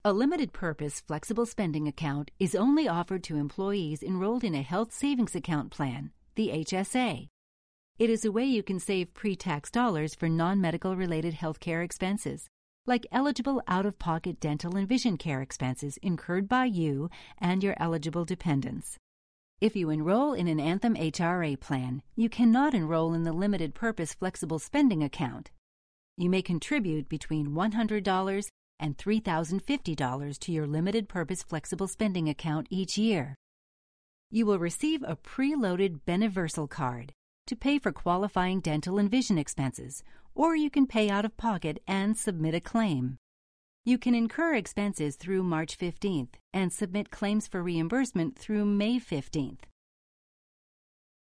A limited-purpose flexible spending account is only offered to employees enrolled in a health savings account plan, the HSA. It is a way you can save pre-tax dollars for non-medical related healthcare expenses, like eligible out-of-pocket dental and vision care expenses incurred by you and your eligible dependents. If you enroll in an Anthem HRA plan, you cannot enroll in the limited-purpose flexible spending account. You may contribute between $100 and $3,050 to your limited-purpose flexible spending account each year. You will receive a preloaded Beneversal card to pay for qualifying dental and vision expenses, or you can pay out of pocket and submit a claim. You can incur expenses through March 15th and submit claims for reimbursement through May 15th.